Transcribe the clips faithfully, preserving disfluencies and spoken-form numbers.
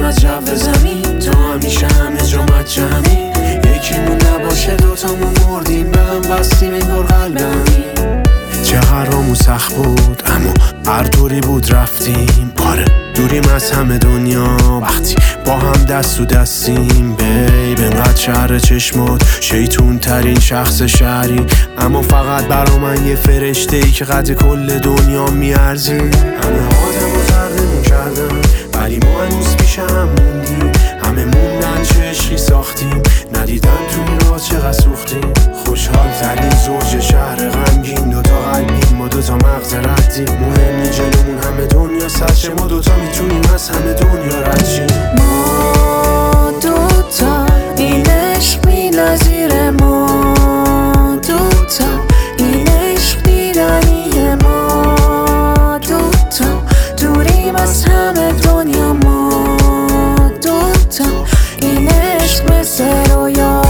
از جو زمین، تا همیشه همه جا مجمی. یکیمون نباشه دوتامون مردیم، به هم بستیم انگار قلبمی. چه قرامون سخت بود اما هر طوری بود رفتیم. آره دوریم از همه دنیا وقتی با هم دست تو دستیم. بیب انقدر شهر چشمات شیطون ترین شخص شهری، اما فقط برا من یه فرشته ای که قد کل دنیا میارزی. همه آدم و زردمون کردن ولی ما هنوز پیش هم موندیم. همه موندن چه عشقی ساختیم، ندیدن تو این راه چقدر سوختیم. خوشحال ترین زوج شهر غمگین، دوتا قلبیم ما دوتا مغز ردیم. مهم نی جلومون همه دنیا سرچه، ما دوتا میتونیم از همه دنیا رد شیم. ما دوتا این عشق بی‌نظیره، ما دوتا این عشق دیدنیه. ما دوتا دوریم از همه دنیا، ما دوتا این عشق مثل رویا.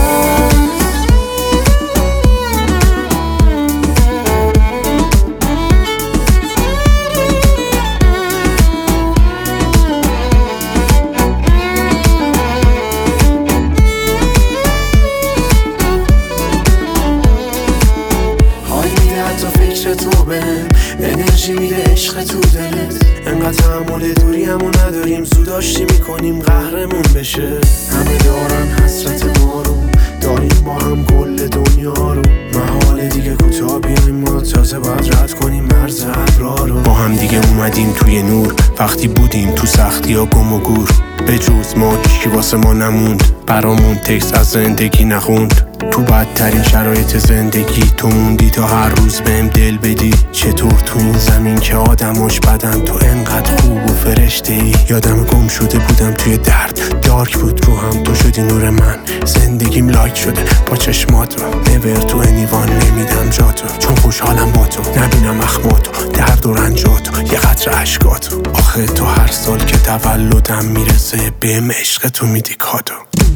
تو به انرژی میده عشق تو دلت، انقدر تحمل دوری همون نداریم، زود آشتی میکنیم قهرمون بشه. همه دارن حسرت ما رو، داریم با هم کل دنیا رو. محاله دیگه کوتاه بیایم، ما تازه باید رد کنیم مرز ابرا رو. با هم دیگه اومدیم توی نور، وقتی بودیم تو سختی ها گم و گور. به جز ما هیچکی واسه ما نموند، برامون تکست از زندگی نخوند. تو بدترین شرایط زندگی تو موندی تا هر روز بهم دل بدی. چطور تو این زمین که آدماش بدن تو انقدر خوب و فرشته ای. یادم گم شده بودم توی درد، دارک بود رو هم تو شدی نور من. زندگیم لایک شده با چشماتو، نور تو انیوان نمیدم جاتو. چون خوشحالم با تو، نبینم اخماتو، درد و رنجاتو، یه قطره عشقاتو. آخه تو هر سال که تولدم میرسه بهم عشق تو میدی کادو.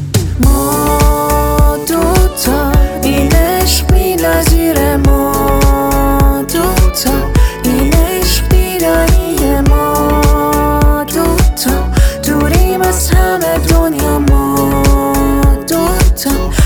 ما دوتا این عشق بی‌نظیره، ما دوتا این عشق دیدنیه. ما دوتا دوریم از همه دنیا، ما دوتا